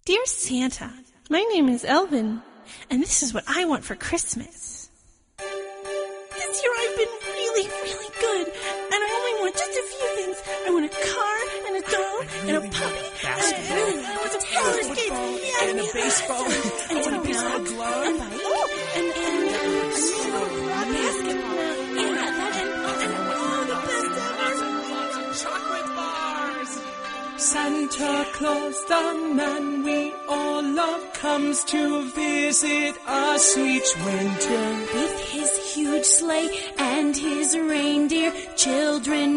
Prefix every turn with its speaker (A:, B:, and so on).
A: Dear Santa, my name is Elvin, and this is what I want for Christmas. This year I've been really, really good, and I only want just a few things. I want a car, and a doll, and a puppy, and I want some roller skates,
B: and a baseball,
A: and a baseball glove, and a basketball, and the best ever.
B: Chocolate bars! Santa Claus, the man we all love, comes to visit us each winter.
C: With his huge sleigh and his reindeer, children